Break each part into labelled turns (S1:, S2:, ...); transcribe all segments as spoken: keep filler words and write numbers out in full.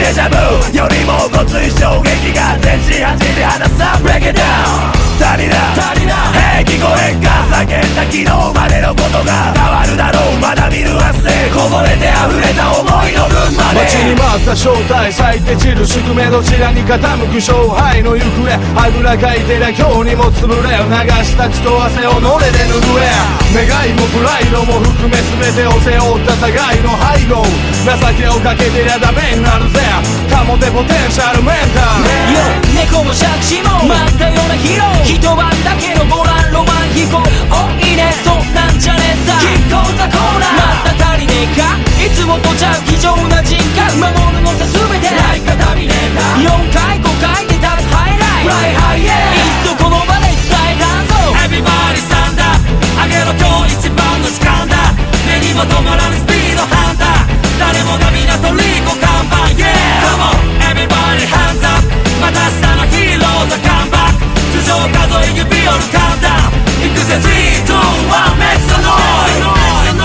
S1: デジャブよりもごつい衝撃が全身走り離さ Break it down 足りな足りな Hey 聞こえんか叫んだ昨日までのことが変わるだろうまだ見ぬ明日でこぼれて溢れた思いの分まで
S2: 待ちに待った正体咲いて散る宿命どちらに傾く勝敗の行方あぐらかいてりゃ今日にも潰れ流した血と汗をのれで拭え願いもプライドも含め全てを背負った互いの背後情けをかけてりゃダメになるぜ保てポテンシャルメンタル
S3: 猫も借子も待ったようなヒーロー一晩だけのボランロマン飛行おいいねそんなんじゃねえさキッコーザコーナーまた足りねえかいつもとちゃう非常な人格守るのさ全てライカタミネーターよんかいごかいで立つハイライトフライハイエーいっそこの場で伝えたんぞ
S1: Everybody stand up 上げろ今日一番の時間だ目にも止まらぬスピードハンター誰もが皆トリコ看板 Yeah Come on everybody hands up また明日のヒーローズカムバック頭上数え指折るカウンダウンいくぜスリー、ツー、ワン Make some noise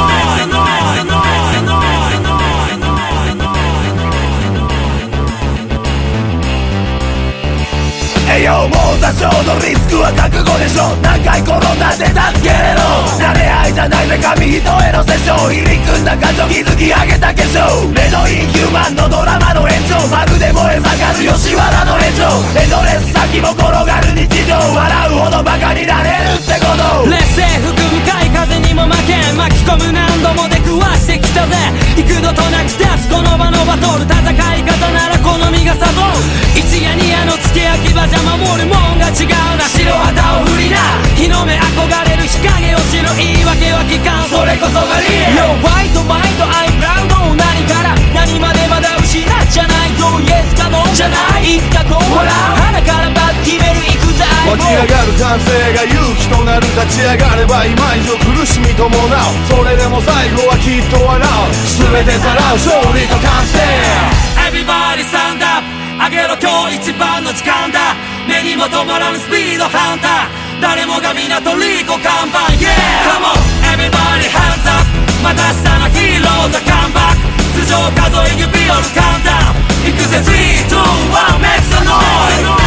S1: 栄養も多少のリスクは覚悟でしょ何回転んだって助けれろ慣れ合いじゃないぜ紙一重のセッション入り組んだ感情築き上げた化粧レドインヒューマンのドラマの延長マグで燃え盛る吉原の炎上エンドレス先も転がる日常笑うほどバカになれるってこと
S3: 劣勢吹く向かい風にも負けん巻き込む何度も出くわしてきたぜ幾度となく立つこの場のバトル戦い方なら好みがサボる一夜二夜の付け焼き場じゃ守るもんが違うな白旗を振りな日の目憧れる日陰を知る言い訳は聞かんそれこそがリアル Yo white mind I'm proud 何から何までまだ失っちゃないぞ Yes か No じゃないいつかこう笑う鼻からバッ決める行くぜ
S2: 湧き上がる感性が勇気となる立ち上がれば今以上苦しみ伴うそれでも最後はきっと笑う全てさらう勝利と完成
S1: Everybody stand up 上げろ今日一番の時間だ目にも止まらぬスピードハンター誰もが皆トリコ看板 Yeah Come on everybody hands up また明日のヒーローズカムバック頭上数え指折るカウンダウンいくぜスリー、ツー、ワン Make some noise